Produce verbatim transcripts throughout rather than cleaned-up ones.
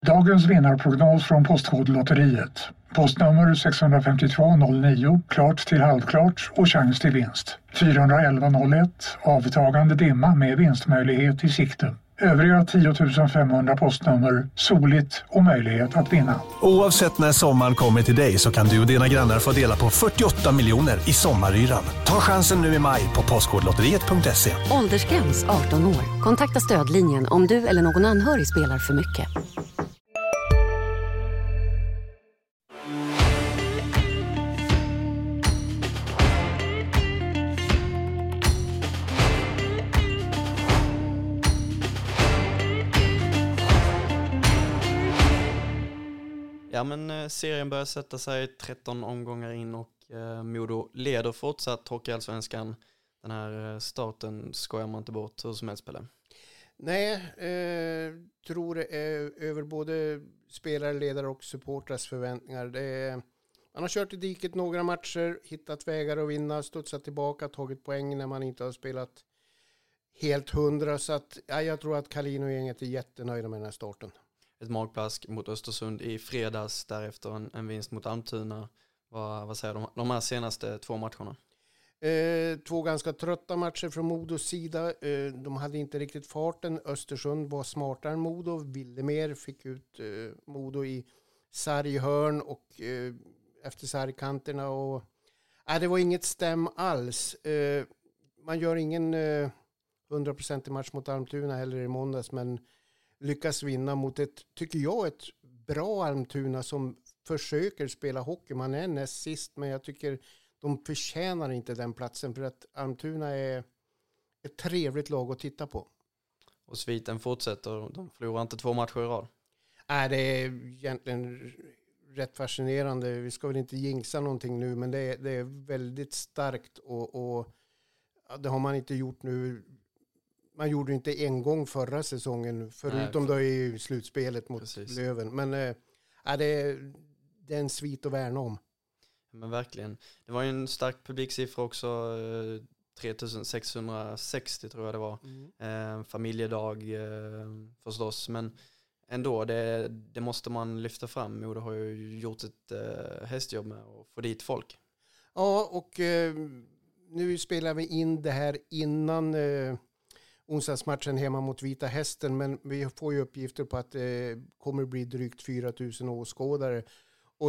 Dagens vinnarprognos från Postkodlotteriet. Postnummer sex fem två noll nio, klart till halvklart och chans till vinst. fyra ett ett noll ett, avtagande dimma med vinstmöjlighet i sikte. Övriga tio tusen femhundra postnummer, soligt och möjlighet att vinna. Oavsett när sommaren kommer till dig så kan du och dina grannar få dela på fyrtioåtta miljoner i sommaryran. Ta chansen nu i maj på postkodlotteriet punkt se. Åldersgräns arton år. Kontakta stödlinjen om du eller någon anhörig spelar för mycket. Ja, men serien börjar sätta sig tretton omgångar in och eh, Modo leder fortsatt Hockeyallsvenskan. Den här starten skojar man inte bort hur som helst, Pelle. Nej, eh, tror det är över både spelare, ledare och supportras förväntningar. Det är, man har kört i diket några matcher, hittat vägar att vinna, studsat tillbaka, tagit poäng när man inte har spelat helt hundra. Så att, ja, jag tror att Kalin och gänget är jättenöjda med den här starten. Ett magplask mot Östersund i fredags, därefter en, en vinst mot Almtuna. Vad, vad säger de, de här senaste två matcherna? Eh, två ganska trötta matcher från Modos sida. Eh, de hade inte riktigt farten. Östersund var smartare än Modo, ville mer, fick ut eh, Modo i sarghörn och eh, efter sargkanterna. Och, eh, det var inget stäm alls. Eh, man gör ingen eh, hundra procent i match mot Almtuna heller i måndags, men lyckas vinna mot ett, tycker jag, ett bra Almtuna som försöker spela hockey. Man är näst sist, men jag tycker de förtjänar inte den platsen för att Almtuna är ett trevligt lag att titta på. Och sviten fortsätter, de förlorar inte två matcher i rad. Nej, det är egentligen rätt fascinerande. Vi ska väl inte jinxa någonting nu, men det är, det är väldigt starkt och, och det har man inte gjort nu. Man gjorde inte en gång förra säsongen, förutom Nej, för... då i slutspelet mot Precis. Löven. Men äh, det, är, det är en svit att värna om. Men verkligen. Det var ju en stark publiksiffra också, tre tusen sexhundrasextio tror jag det var. Mm. Eh, familjedag eh, förstås, men ändå, det, det måste man lyfta fram. Modo har ju gjort ett eh, hästjobb med att få dit folk. Ja, och eh, nu spelar vi in det här innan eh, onsdagsmatchen hemma mot Vita Hästen, men vi får ju uppgifter på att det eh, kommer bli drygt fyra tusen åskådare. Och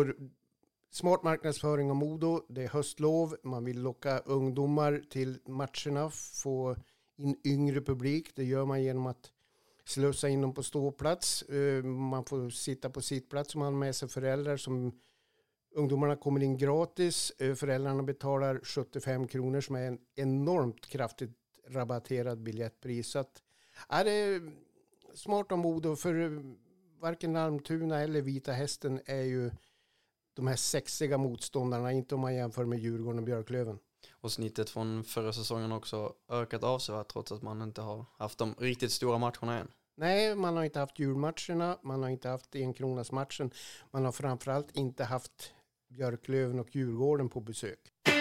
smart marknadsföring av Modo, det är höstlov, man vill locka ungdomar till matcherna, få in yngre publik. Det gör man genom att slussa in dem på ståplats. Man får sitta på sittplats om man har med sig föräldrar. Som ungdomarna kommer in gratis. Föräldrarna betalar sjuttiofem kronor som är en enormt kraftigt rabatterad biljettpris. Så att, är det smart av Modo, för varken Almtuna eller Vita Hästen är ju de här sexiga motståndarna, inte om man jämför med Djurgården och Björklöven. Och snittet från förra säsongen också ökat avsevärt trots att man inte har haft de riktigt stora matcherna än. Nej, man har inte haft julmatcherna, man har inte haft en kronas matchen. Man har framförallt inte haft Björklöven och Djurgården på besök.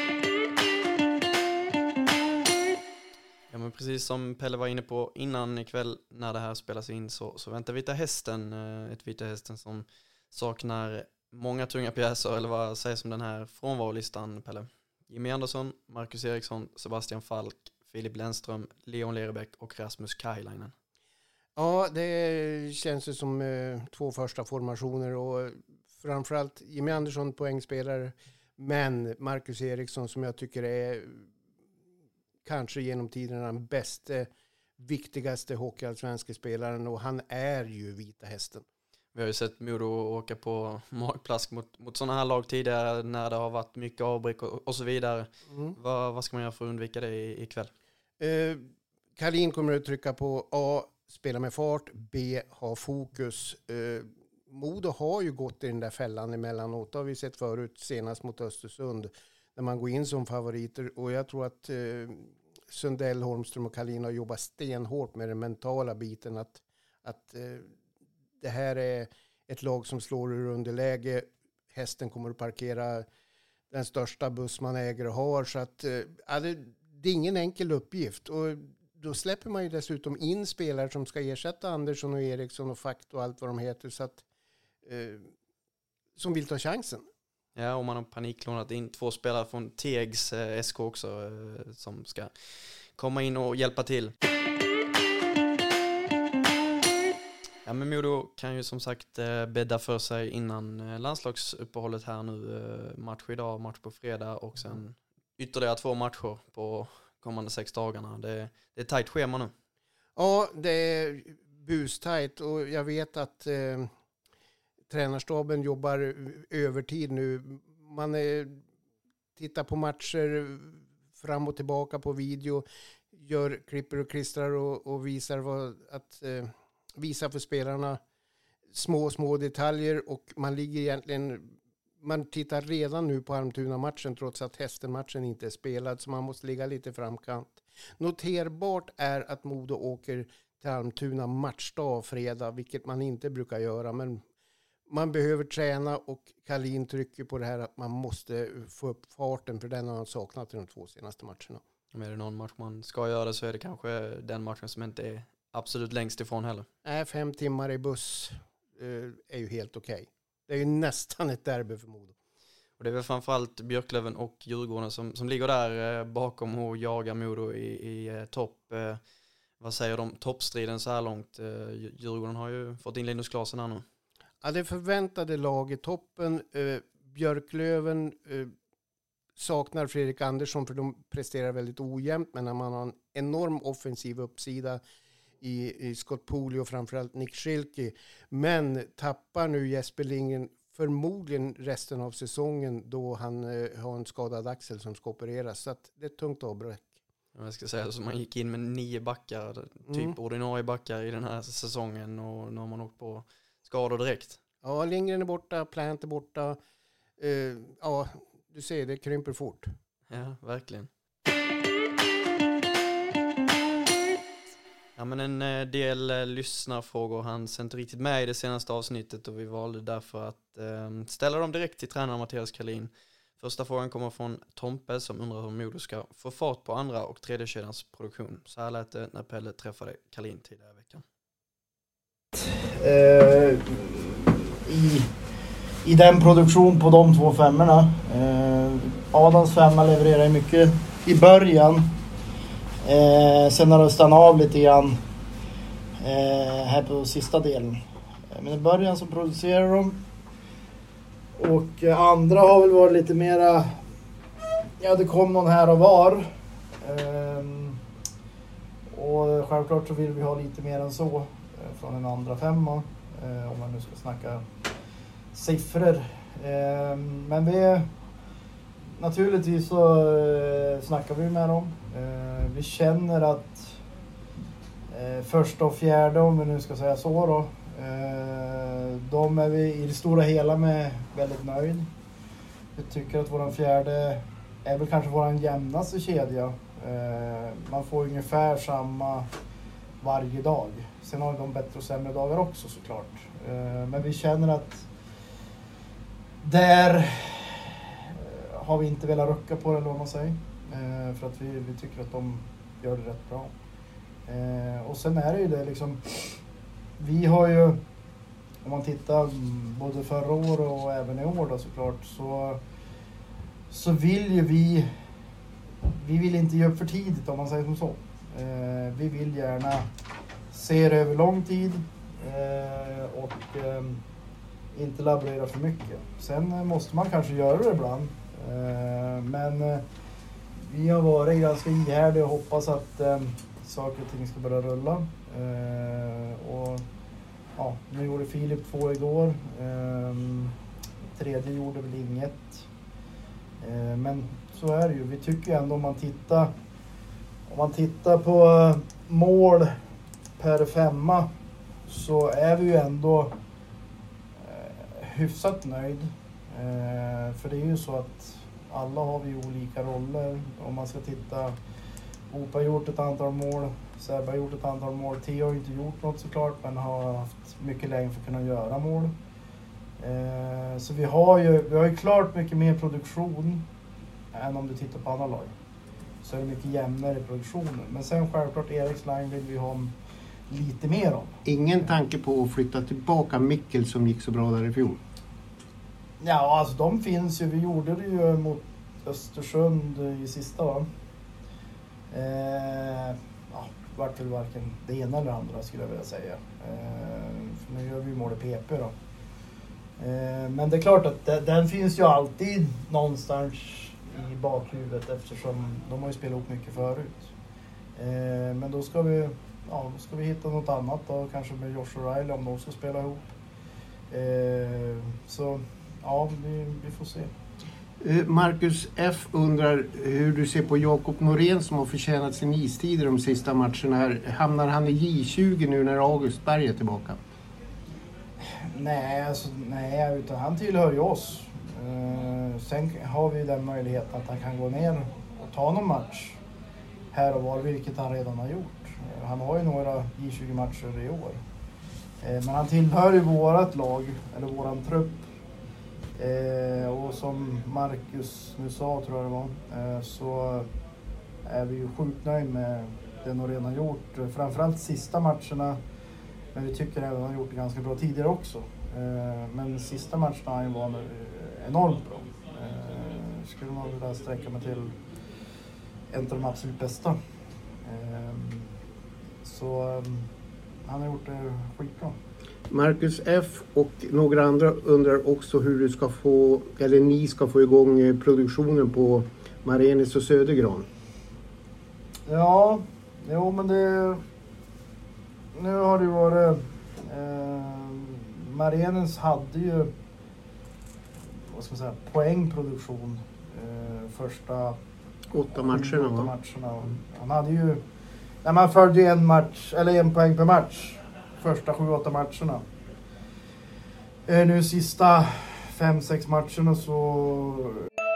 Ja, men precis som Pelle var inne på innan ikväll när det här spelas in så, så väntar Vita Hästen. Ett Vita Hästen som saknar många tunga pjäser, eller vad sägs om den här frånvarolistan, Pelle? Jimmy Andersson, Marcus Eriksson, Sebastian Falk, Filip Lennström, Leon Lerebäck och Rasmus Kailainen. Ja, det känns ju som eh, två första formationer och framförallt Jimmy Andersson poängspelare, men Marcus Eriksson som jag tycker är kanske genom tiden den bästa, viktigaste hockeyallsvenska spelaren, och han är ju Vita Hästen. Vi har ju sett Modo åka på magplask mot, mot sådana här lag tidigare när det har varit mycket avbräck och, och så vidare. Mm. Vad, vad ska man göra för att undvika det i, ikväll? Eh, Kalin kommer att trycka på A, spela med fart, B, ha fokus. Eh, Modo har ju gått i den där fällan emellanåt. Det har vi sett förut, senast mot Östersund, när man går in som favoriter. Och jag tror att eh, Sundell, Holmström och Kalin har jobbat stenhårt med den mentala biten. Att, att eh, det här är ett lag som slår ur underläge. Hästen kommer att parkera den största buss man äger och har. Så att, äh, det, det är ingen enkel uppgift. Och då släpper man ju dessutom in spelare som ska ersätta Andersson och Eriksson och Fakt och allt vad de heter. Så att, eh, som vill ta chansen. Ja, och man har paniklånat in två spelare från Tegs eh, S K också eh, som ska komma in och hjälpa till. Ja, men Modo kan ju som sagt eh, bädda för sig innan eh, landslagsuppehållet här nu. Eh, match idag, match på fredag och sen ytterligare två matcher på kommande sex dagarna. Det, det är tajt schema nu. Ja, det är bustajt och jag vet att eh, tränarstaben jobbar övertid nu. Man eh, tittar på matcher fram och tillbaka på video, gör klipper och klistrar och, och visar vad att eh, visa för spelarna små, små detaljer och man ligger egentligen, man tittar redan nu på Almtuna-matchen trots att Hästen-matchen inte är spelad så man måste ligga lite framkant. Noterbart är att Modo åker till Almtuna matchdag fredag, vilket man inte brukar göra, men man behöver träna och Kalin trycker på det här att man måste få upp farten för den har han saknat i de två senaste matcherna. Om är det någon match man ska göra så är det kanske den matchen som inte är absolut längst ifrån heller. Nej, fem timmar i buss eh, är ju helt okej. Okay. Det är ju nästan ett derby för Modo. Och det är väl framförallt Björklöven och Djurgården som, som ligger där eh, bakom och jagar Modo i, i eh, topp. Eh, vad säger de? Toppstriden så här långt. Eh, Djurgården har ju fått in Linus Klasen här nu. Ja, det förväntade lag i toppen. Eh, Björklöven eh, saknar Fredrik Andersson för de presterar väldigt ojämnt. Men när man har en enorm offensiv uppsida i, i Scott Pooley och framförallt Nick Schilke. Men tappar nu Jesper Lindgren förmodligen resten av säsongen då han eh, har en skadad axel som ska opereras. Så att det är ett tungt avbräck. Jag ska säga så man gick in med nio backar, typ mm. ordinarie backar i den här säsongen och nu har man åkt på skador direkt. Ja, Lindgren är borta, Plant är borta. Uh, ja, du ser, det krymper fort. Ja, verkligen. Ja, men en del eh, lyssnarfrågor hanns inte riktigt med i det senaste avsnittet och vi valde därför att eh, ställa dem direkt till tränaren Mattias Kalin. Första frågan kommer från Tompe som undrar hur Modo ska få fart på andra och tredje kedjans produktion. Så här lät det när Pelle träffade Kalin tidigare i veckan. Uh, i, I den produktion på de två femmorna. Uh, Adams femma levererar mycket i början. Uh, sen har det stannat av lite grann uh, här på sista delen. Uh, men i början så producerar de. Och uh, andra har väl varit lite mera, ja det kom någon här och var. Uh, och självklart så vill vi ha lite mer än så. Från en andra femma, eh, om man nu ska snacka siffror. Eh, men vi, naturligtvis så eh, snackar vi med dem. Eh, vi känner att eh, första och fjärde, om vi nu ska säga så då, eh, de är vi i det stora hela med väldigt nöjd. Vi tycker att våran fjärde är väl kanske våran jämnaste kedja. Eh, man får ungefär samma varje dag. Sen har de bättre och sämre dagar också såklart. Eh, men vi känner att där har vi inte velat rucka på det, eller vad man säger. Eh, för att vi, vi tycker att de gör det rätt bra. Eh, och sen är det ju det liksom, vi har ju, om man tittar både förra året och även i år då såklart, så, så vill ju vi, vi vill inte ge upp för tidigt om man säger som så. Eh, vi vill gärna se det över lång tid eh, och eh, inte laborera för mycket. Sen måste man kanske göra det ibland. Eh, men eh, vi har varit ganska ihärdiga och hoppas att eh, saker och ting ska börja rulla. Eh, och ja, nu gjorde Filip två igår. Eh, tredje gjorde väl inget. Eh, men så är det ju. Vi tycker ändå om man tittar om man tittar på mål per femma så är vi ju ändå eh, hyfsat nöjd. Eh, för det är ju så att alla har vi olika roller. Om man ska titta, Opa har gjort ett antal mål, Sebbe har gjort ett antal mål, Theo har inte gjort något såklart men har haft mycket längre för att kunna göra mål. Eh, så vi har ju vi har ju klart mycket mer produktion än om du tittar på andra lag. så är det mycket jämnare i produktionen. Men sen självklart Eriks line vill vi ha lite mer om. Ingen tanke på att flytta tillbaka Mikkel som gick så bra där i fjol? Ja, alltså de finns ju. Vi gjorde det ju mot Östersund i sista, va? Eh, ja, vart väl varken det ena eller andra skulle jag vilja säga. Eh, för nu gör vi mål i P P då. Eh, men det är klart att det, den finns ju alltid någonstans i bakhuvudet eftersom de har ju spelat upp mycket förut. Eh, men då ska vi, ja, då ska vi hitta något annat då, kanske med Josh O'Reilly om de ska spela ihop. Eh, så ja, vi, vi får se. Marcus F undrar hur du ser på Jakob Norén som har förtjänat sin istid de sista matcherna här. Hamnar han i J tjugo nu när August Berg är tillbaka? Nej, alltså, nej, utan han tillhör ju oss. Uh, sen har vi den möjligheten att han kan gå ner och ta någon match här och var, vilket han redan har gjort. Uh, han har ju några J tjugo matcher i år. Uh, men han tillhör ju vårat lag, eller våran trupp. Uh, och som Marcus nu sa, tror jag det var, uh, så är vi ju sjukt nöjd med det han redan gjort. Uh, framförallt sista matcherna. Men vi tycker även att han har gjort det ganska bra tidigare också. Men sista matchen har han var enormt bra. Skulle man vilja sträcka mig till en av de absolut bästa. Så han har gjort det skitbra. Marcus F och några andra undrar också hur du ska få, eller ni ska få igång produktionen på Marenis och Södergran. Ja, jo men det... Nu har det varit... Eh, Marenes hade ju vad ska man säga, poängproduktion eh, första åtta matcherna. åtta matcherna. Han hade ju... Nej, man följde ju en match, eller en poäng per match. Första sju, åtta matcherna. Eh, nu sista fem, sex matcherna så...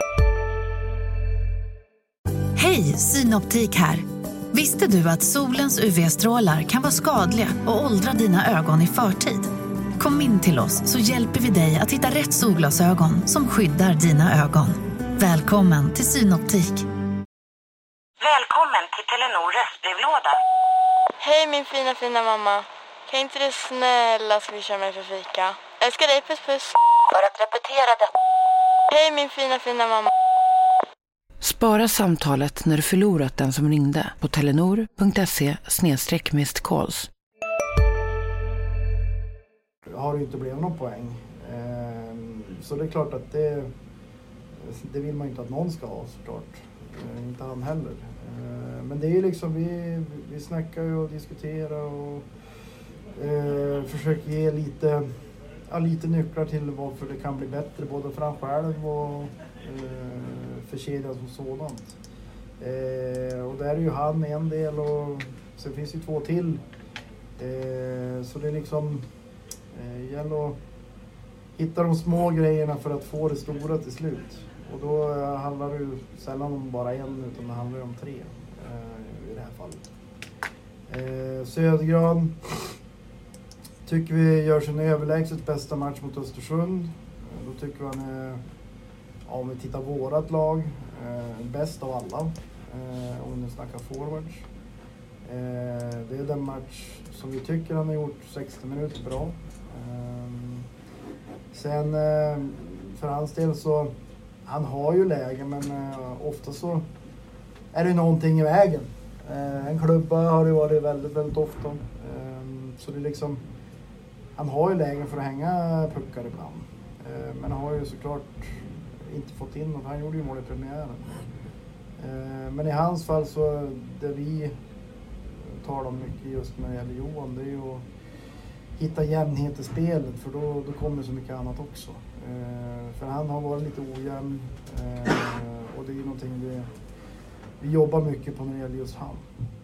Hej, Synoptik här. Visste du att solens U V-strålar kan vara skadliga och åldra dina ögon i förtid? Kom in till oss så hjälper vi dig att hitta rätt solglasögon som skyddar dina ögon. Välkommen till Synoptik. Välkommen till Telenor röstbrevlåda. Hej min fina fina mamma. Kan inte du snälla swisha mig för fika? Älskar dig, puss puss. För att repetera det. Hej min fina fina mamma. Spara samtalet när du förlorat den som ringde på telenor punkt se slash missed calls. Har det inte blivit någon poäng. Så det är klart att det, det vill man inte att någon ska ha såklart. Inte han heller. Men det är ju liksom, vi, vi snackar ju och diskuterar och eh, försöker ge lite, ja, lite nycklar till varför det kan bli bättre både för han själv och eh, för kedjan som sådant. Eh, och där är ju han en del och sen finns ju två till. Eh, så det är liksom eh, gäller att hitta de små grejerna för att få det stora till slut. Och då eh, handlar det ju sällan om bara en utan det handlar om tre eh, i det här fallet. Eh, Södergran tycker vi gör sin överlägset bästa match mot Östersund. Eh, då tycker vi han är, ja, om vi tittar vårat lag, eh, bäst av alla. Eh, om vi nu snackar forwards. Eh, det är den match som vi tycker han har gjort sextio minuter bra. Eh, sen eh, för hans del så han har ju läge men eh, ofta så är det någonting i vägen. Eh, en klubba har det varit väldigt, väldigt ofta. Eh, så det är liksom, han har ju lägen för att hänga puckar ibland. Eh, men han har ju såklart inte fått in något. Han gjorde ju mål i premiären. Eh, men i hans fall så det vi talar om mycket just när det gäller Johan, det är ju att hitta jämnhet i spelet för då, då kommer så mycket annat också. Eh, för han har varit lite ojämn eh, och det är ju någonting vi, vi jobbar mycket på när det gäller just han.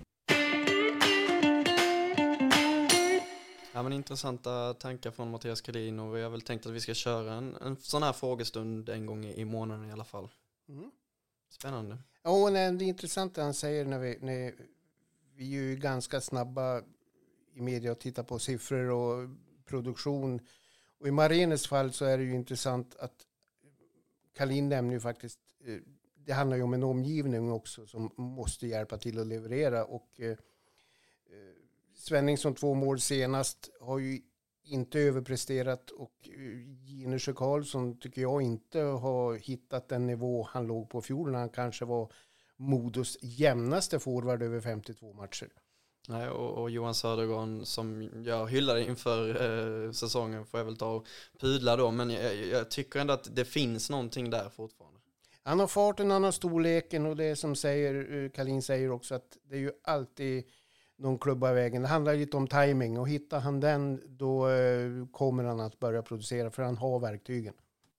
Ja, men intressanta tankar från Mattias Kalin och vi har väl tänkt att vi ska köra en, en sån här frågestund en gång i, i månaden i alla fall. Mm. Spännande. Ja, det är intressant det han säger när vi, när vi är ju ganska snabba i media att titta på siffror och produktion. Och i Marenes fall så är det ju intressant att Kalin nämner ju faktiskt det handlar ju om en omgivning också som måste hjälpa till att leverera. Och eh, Svenning som två mål senast har ju inte överpresterat och Ginesjö Karlsson tycker jag inte har hittat den nivå han låg på fjol när han kanske var Modos jämnaste forward över femtiotvå matcher. Nej, och, och Johan Södergård som jag hyllade inför eh, säsongen får jag väl ta och pudla då, men jag, jag tycker ändå att det finns någonting där fortfarande. Han har farten, han har storleken och det som säger, Kalin säger också att det är ju alltid någon klubba i vägen. Det handlar lite om timing och hittar han den då eh, kommer han att börja producera för han har verktygen.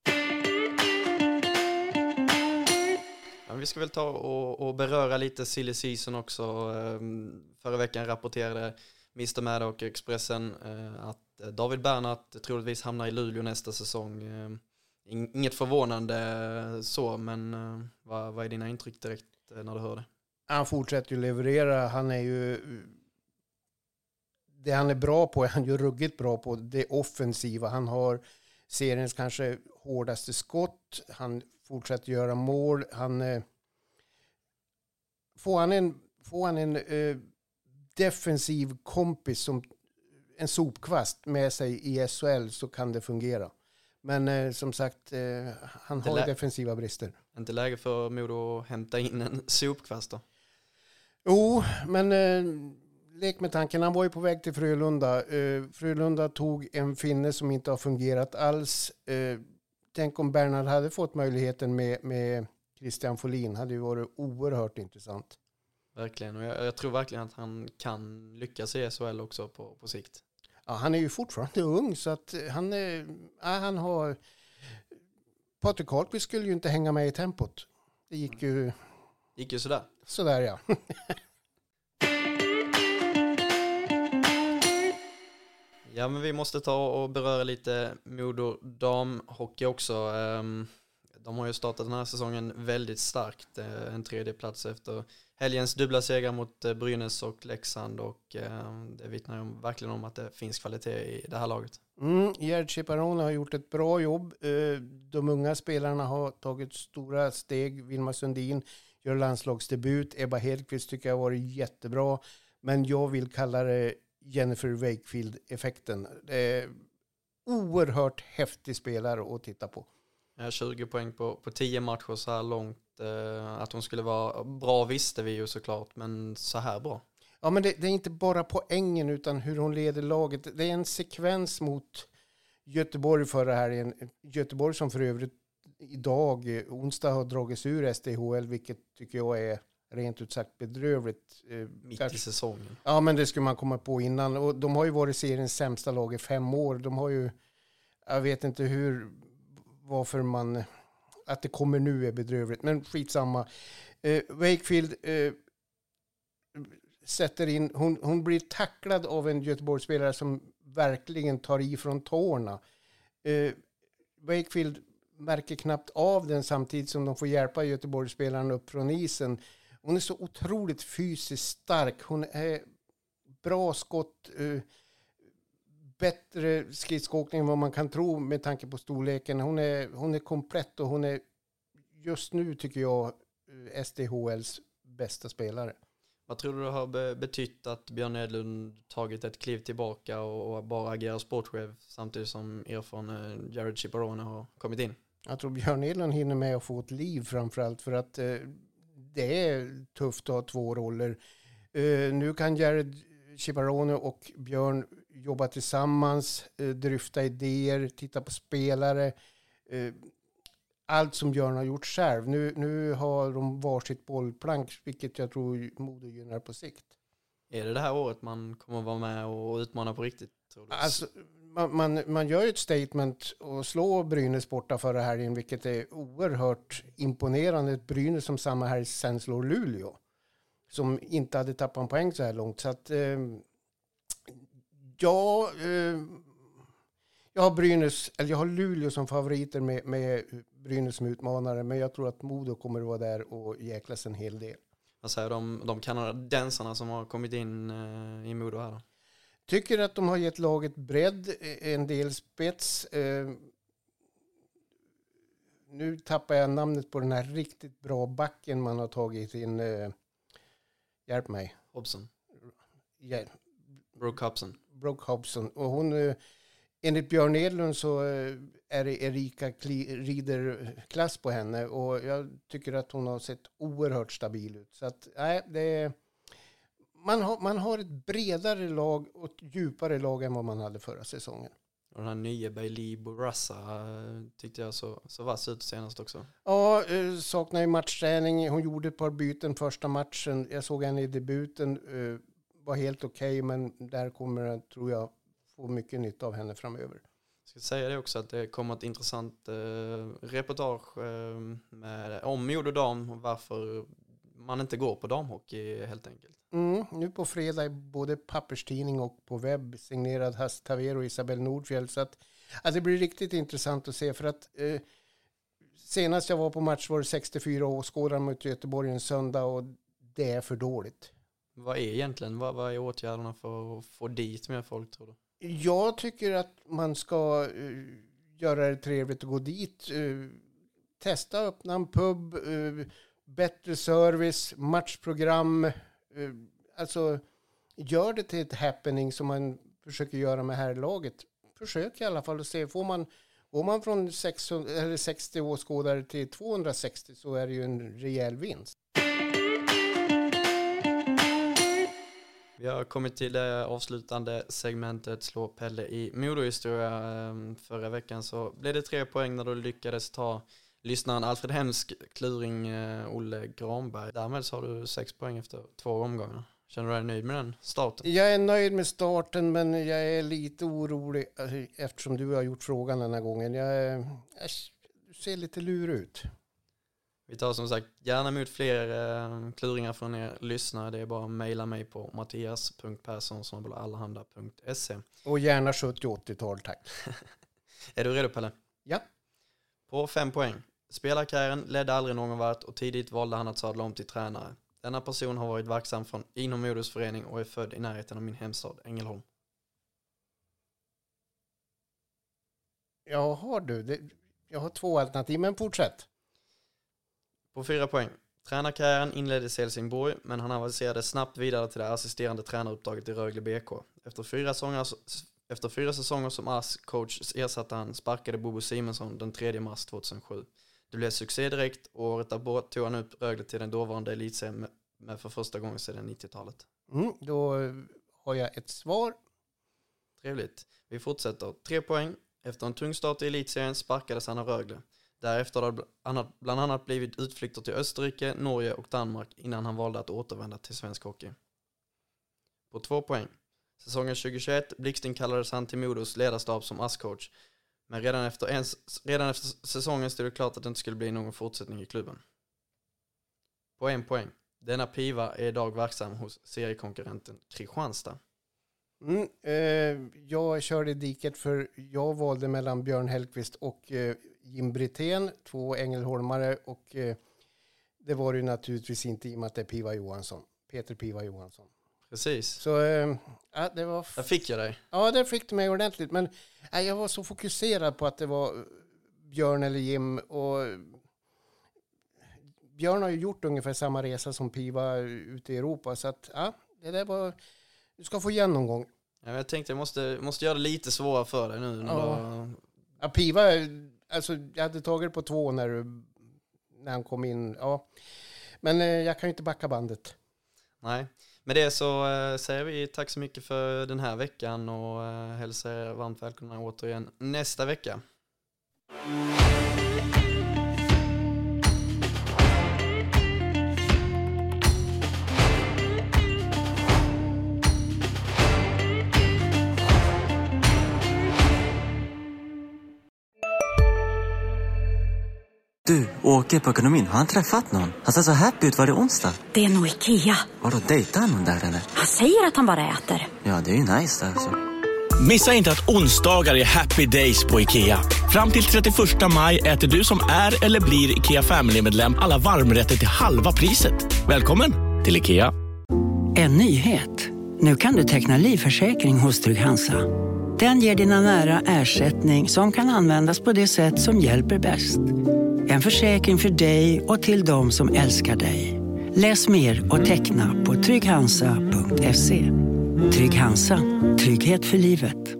Ja, vi ska väl ta och, och beröra lite silly season också. Förra veckan rapporterade mister Maddock Expressen att David Bernhardt troligtvis hamnar i Luleå nästa säsong. Inget förvånande så, men vad, vad är dina intryck direkt när du hör det? Han fortsätter ju leverera. Han är ju... Det han är bra på är han ju ruggigt bra på. Det offensiva. Han har seriens kanske hårdaste skott. Han fortsätter göra mål. Han... Eh, får han en, får han en eh, defensiv kompis som en sopkvast med sig i S H L så kan det fungera. Men eh, som sagt, eh, han har lä- defensiva brister. Inte läge för Modo att hämta in en sopkvast då? Jo, men eh, lek med tanken. Han var ju på väg till Frölunda. Eh, Frölunda tog en finne som inte har fungerat alls. Eh, tänk om Bernhard hade fått möjligheten med, med Christian Folin. Hade ju varit oerhört intressant. Verkligen, och jag, jag tror verkligen att han kan lyckas i S H L också på, på sikt. Ja, han är ju fortfarande ung så att han, är, ja, han har... Patrik Karlqvist skulle ju inte hänga med i tempot. Det gick ju... Gick ju sådär. Sådär, ja. Ja, men vi måste ta och beröra lite Modo damhockey också. De har ju startat den här säsongen väldigt starkt. En tredje plats efter helgens dubbla segrar mot Brynäs och Leksand. Och det vittnar ju verkligen om att det finns kvalitet i det här laget. Mm, Gerd Ciparone har gjort ett bra jobb. De unga spelarna har tagit stora steg. Vilma Sundin gör landslagsdebut. Ebba Hedqvist tycker jag har varit jättebra. Men jag vill kalla det Jennifer Wakefield-effekten. Det är oerhört häftig spelare att titta på. Ja, tjugo poäng på, på tio matcher så här långt. Eh, att hon skulle vara bra visste vi ju såklart, men så här bra. Ja, men det, det är inte bara poängen utan hur hon leder laget. Det är en sekvens mot Göteborg förra helgen. Göteborg som för övrigt idag, onsdag, har dragits ur S D H L, vilket tycker jag är rent ut sagt bedrövligt. Mitt Kanske. i säsongen. Ja, men det skulle man komma på innan. Och de har ju varit seriens sämsta lag i fem år. De har ju, jag vet inte hur, varför man, att det kommer nu är bedrövligt. Men skitsamma. Eh, Wakefield eh, sätter in, hon, hon blir tacklad av en Göteborgsspelare som verkligen tar i från tårna. Eh, Wakefield märker knappt av den samtidigt som de får hjälpa Göteborgsspelaren upp från isen. Hon är så otroligt fysiskt stark. Hon är bra skott. Uh, bättre skridskåkning än vad man kan tro med tanke på storleken. Hon är, hon är komplett och hon är just nu tycker jag S D H L:s bästa spelare. Vad tror du det har betytt att Björn Edlund tagit ett kliv tillbaka och, och bara agerar sportchef samtidigt som erfaren Jared Ciparone har kommit in? Jag tror Björn Edlund hinner med att få ett liv framförallt för att uh, det är tufft att ha två roller. Uh, nu kan Jared Ciparone och Björn jobba tillsammans, uh, dryfta idéer, titta på spelare. Uh, allt som Björn har gjort själv. Nu, nu har de varsitt bollplank, vilket jag tror Modo gynnar på sikt. Är det det här året man kommer vara med och utmana på riktigt? Tror du? Alltså, man, man, man gör ju ett statement och slår Brynäs borta förra helgen, vilket är oerhört imponerande. Ett Brynäs som samma här sen slår Luleå, som inte hade tappat en poäng så här långt. Så att, eh, ja, eh, jag har Brynäs, eller jag har Luleå som favoriter med, med Brynäs som utmanare, men jag tror att Modo kommer att vara där och jäklas en hel del. Vad säger de, de kanadensarna som har kommit in eh, i Modo här då? Tycker att de har gett laget bredd, en del spets. Eh, nu tappar jag namnet på den här riktigt bra backen man har tagit in. Uh, hjälp mig. Hobson. Yeah. Brooke Hobson. Brooke Hobson. Och hon, uh, enligt Björn Edlund så uh, är det Erika Kli- Rieder-klass på henne. Och jag tycker att hon har sett oerhört stabil ut. Så att, nej, det är... Man har, man har ett bredare lag och ett djupare lag än vad man hade förra säsongen. Och den här nya Bailey Bourassa tyckte jag så, så vass ut senast också. Ja, eh, saknar ju matchträning. Hon gjorde ett par byten första matchen. Jag såg henne i debuten. Eh, var helt okej, okay, men där kommer jag, tror jag, få mycket nytta av henne framöver. Jag ska säga det också att det kommer ett intressant eh, reportage eh, med, om Modo Dam och varför man inte går på damhockey helt enkelt. Mm, nu på fredag är både papperstidning och på webb signerad Hasse Tavero och Isabel Nordfjäll. Så att, att det blir riktigt intressant att se. För att eh, senast jag var på match var det sextiofyra åskådare mot Göteborg en söndag och det är för dåligt. Vad är egentligen, vad, vad är åtgärderna för att få dit mer folk, tror du? Jag tycker att man ska uh, göra det trevligt att gå dit. Uh, testa, öppna en pub, uh, bättre service, matchprogram. Uh, alltså, gör det till ett happening som man försöker göra med här laget. Försök i alla fall att se. Får man, går man från sexhundra, eller sextio åskådare till tvåhundrasextio så är det ju en rejäl vinst. Vi har kommit till det avslutande segmentet Slå Pelle i Modohistoria. Förra veckan så blev det tre poäng när du lyckades ta lyssnaren Alfred Hemsk, kluring Olle Granberg. Därmed så har du sex poäng efter två omgångar. Känner du dig nöjd med den starten? Jag är nöjd med starten, men jag är lite orolig eftersom du har gjort frågan den här gången. Jag, jag ser lite lur ut. Vi tar som sagt gärna emot fler eh, kluringar från er lyssnare. Det är bara att mejla mig på mattias punkt persson snabel-a allehanda punkt se. Och gärna sjuttio-åttiotal, tack. Är du redo, Pelle? Ja. På fem poäng. Spelarkarriären ledde aldrig någon vart och tidigt valde han att sadla om till tränare. Denna person har varit verksam från inom Modos förening och är född i närheten av min hemstad Ängelholm. Ja, har du. Det, jag har två alternativ, men fortsätt. På fyra poäng. Tränarkarriären inleddes i Helsingborg, men han avancerade snabbt vidare till det assisterande tränaruppdraget i Rögle B K. Efter fyra säsonger, efter fyra säsonger som A S coach ersatte han sparkade Bobo Simonsson den tredje mars tjugohundrasju. Det blev succé direkt och året därpå tog han upp Rögle till den dåvarande elitserien med, med för första gången sedan nittiotalet. Mm, då har jag ett svar. Trevligt. Vi fortsätter. Tre poäng. Efter en tung start i elitserien sparkades han av Rögle. Därefter har han bland annat blivit utflykter till Österrike, Norge och Danmark innan han valde att återvända till svensk hockey. På två poäng. Säsongen tjugohundratjugoett blixtinkallades han till Modos ledarstab som A S-coach. Men redan efter, en, redan efter säsongen stod det klart att det inte skulle bli någon fortsättning i klubben. På en poäng. Denna piva är idag verksam hos seriekonkurrenten Kristianstad. Mm, eh, jag körde diket för jag valde mellan Björn Hellqvist och eh, Jim Brithén, två ängelholmare, och eh, det var ju naturligtvis inte i och med att det är Piva Johansson, Peter Piva Johansson. Precis. Så eh, ja, det var... F- Där fick jag dig. Ja, det fick du mig ordentligt, men eh, jag var så fokuserad på att det var Björn eller Jim, och Björn har ju gjort ungefär samma resa som Piva ute i Europa, så att ja, det där var... Du ska få igen någon gång. Ja, jag tänkte jag måste, måste göra det lite svårare för dig nu. Ja. Då... Ja, Piva, alltså jag hade tagit på två när, när han kom in. Ja. Men eh, jag kan ju inte backa bandet. Nej, med det så eh, säger vi tack så mycket för den här veckan och eh, hälsar er varmt välkomna återigen nästa vecka. Du, Åke på ekonomin, har han träffat någon? Han ser så happy ut, var det onsdag? Det är nog Ikea. Har du dejtat någon där eller? Han säger att han bara äter. Ja, det är ju nice alltså. Missa inte att onsdagar är happy days på Ikea. Fram till trettioförsta maj äter du som är eller blir Ikea Family-medlem alla varmrätter till halva priset. Välkommen till Ikea. En nyhet. Nu kan du teckna livförsäkring hos Trygg-Hansa. Den ger dina nära ersättning som kan användas på det sätt som hjälper bäst. En försäkring för dig och till de som älskar dig. Läs mer och teckna på trygg hansa punkt se. Trygg Hansa. Trygghet för livet.